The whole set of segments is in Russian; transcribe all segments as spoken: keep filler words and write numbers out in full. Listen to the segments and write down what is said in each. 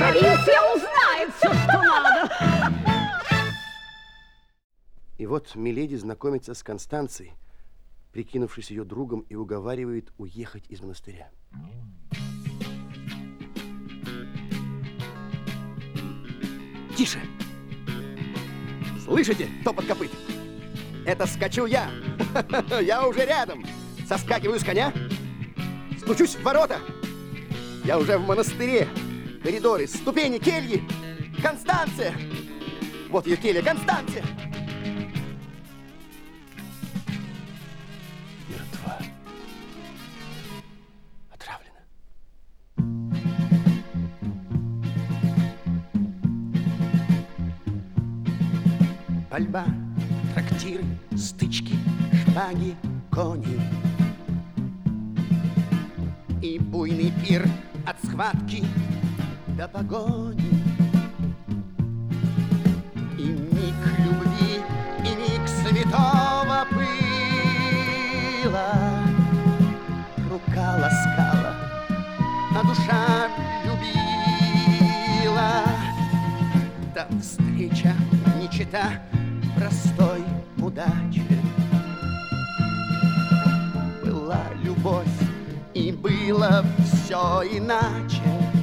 Провинция узнает все, что надо. И вот миледи знакомится с Констанцией, прикинувшись ее другом, и уговаривает уехать из монастыря. Тише! Слышите топот копыт? Это скачу я. Я уже рядом. Соскакиваю с коня, стучусь в ворота. Я уже в монастыре. Коридоры, ступени, кельи. Констанция! Вот ее келья, Констанция! Мертва. Отравлена. Пальба, трактиры, стычки, шпаги, кони. И буйный пир от схватки до погони. И миг любви, и миг святого пыла. Рука ласкала, а душа любила. Да встреча не чета простой удачи. Была любовь, и было все иначе.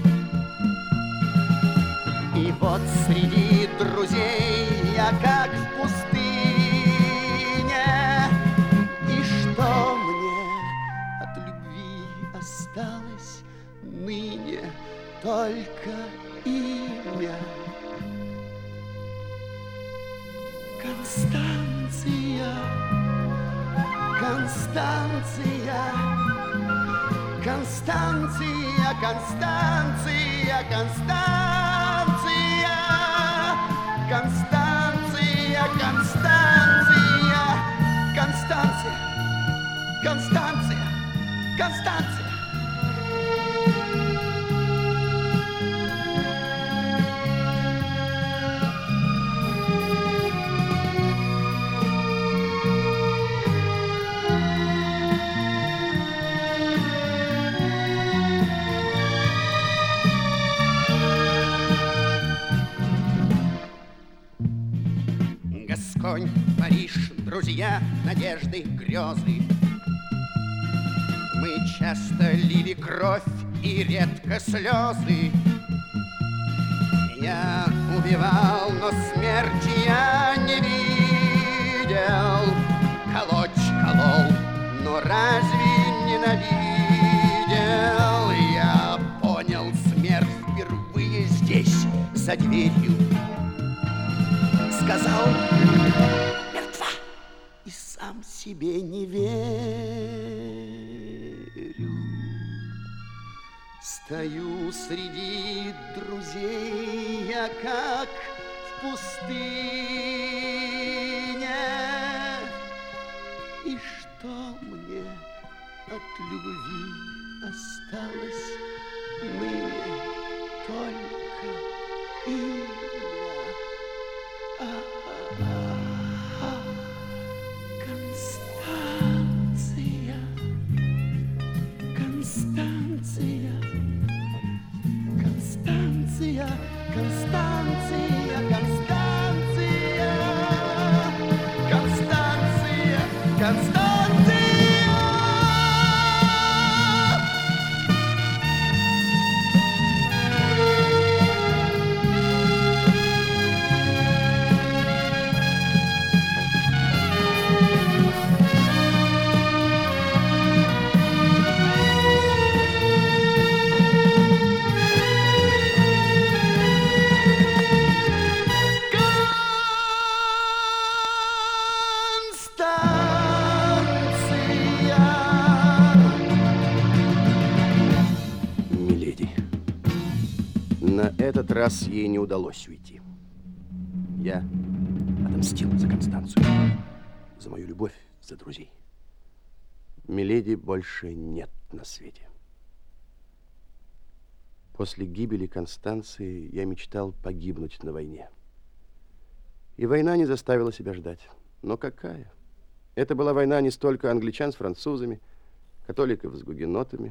И вот среди друзей я как в пустыне. И что мне от любви осталось ныне? Только имя. Констанция, Констанция, Констанция, Констанция, Констанция, Констанция, Констанция, Констанция, Констанция, Констанция. Гасконь, Париж, друзья, надежды, грезы. Мы часто лили кровь и редко слезы. Я убивал, но смерти я не видел. Колоть колол, но разве ненавидел? Я понял смерть впервые здесь, за дверью. Сказал: мертва, и сам себе не верю. Стою среди друзей я как в пустыне. И что мне от любви осталось ныне? Только имя. Констанция, Констанция, Констанция, Констанция, Констанция, Констанция, Констанция. На этот раз ей не удалось уйти. Я отомстил за Констанцию, за мою любовь, за друзей. Миледи больше нет на свете. После гибели Констанции я мечтал погибнуть на войне. И война не заставила себя ждать. Но какая? Это была война не столько англичан с французами, католиков с гугенотами,